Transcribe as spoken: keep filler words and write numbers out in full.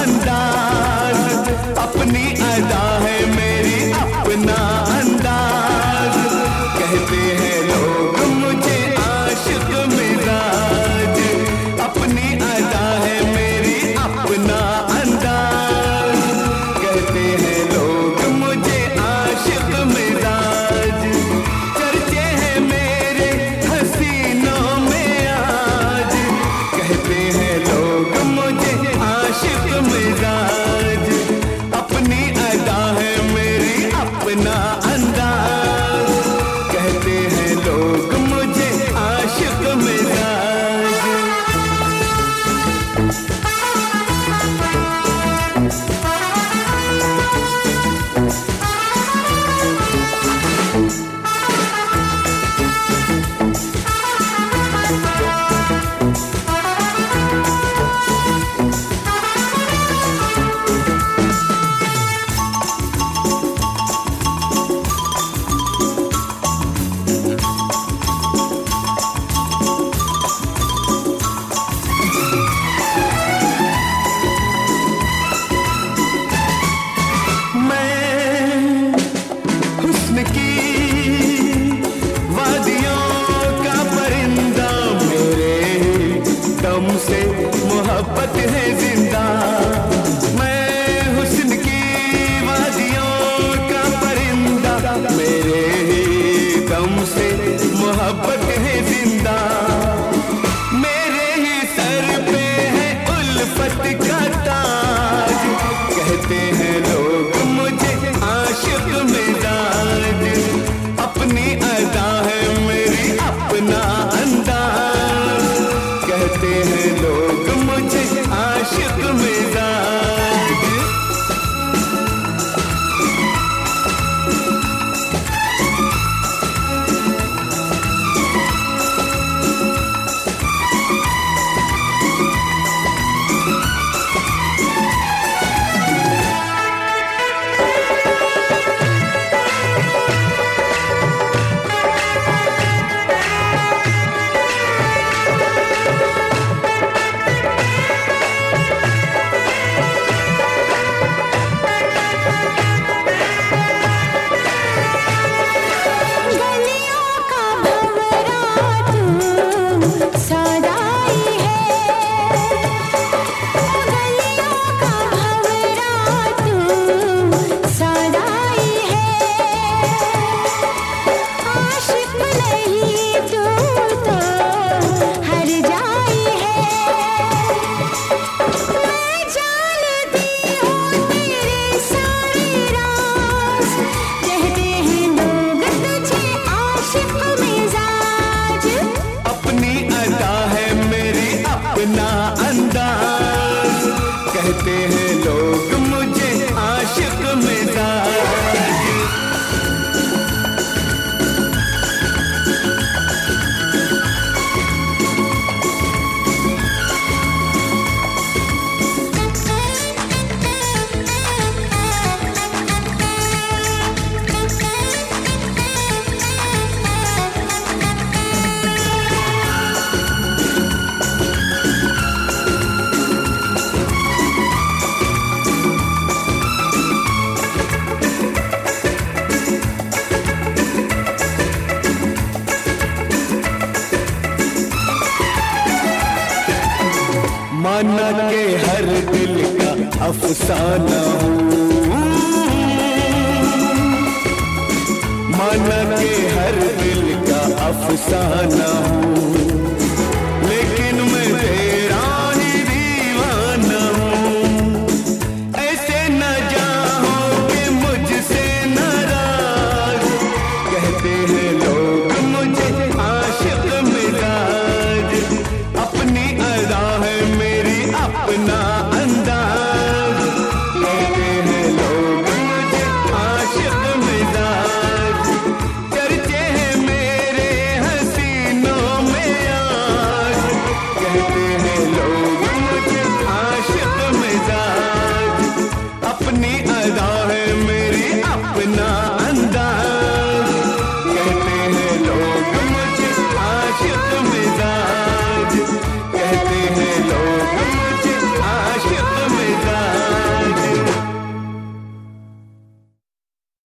अंदाज, अपनी अदा है मेरी अपना अंदाज, कहते हैं लोग मुझे आशिक मिजाज, अपनी अदा है मेरी अपना अंदाज, कहते हैं लोग मुझे आशिक मिजाज, चर्चे हैं मेरे हसीनों में आज, कहते हैं लोग मुझे आशिक मिजाज, अपनी अदा है मेरी अपना अंदाज, कहते हैं लोग मुझे आशिक मिजाज। से मोहब्बत है जिंदा, मैं हुस्न की वादियों का परिंदा, मेरे ही दम से मोहब्बत है जिंदा, मेरे ही सर पे है उल्फत का ताज, कहते हैं लोग मुझे आशिक मिजाज, अपनी अदा है मेरी अपना अंदाज, कहते हैं लोग मुझे आशिक मिजाज। अपना अंदाज, कहते हैं लोग मुझे आशिक मिजाज। माना के हर दिल का अफसाना हूँ, माना के हर दिल का अफसाना हूँ,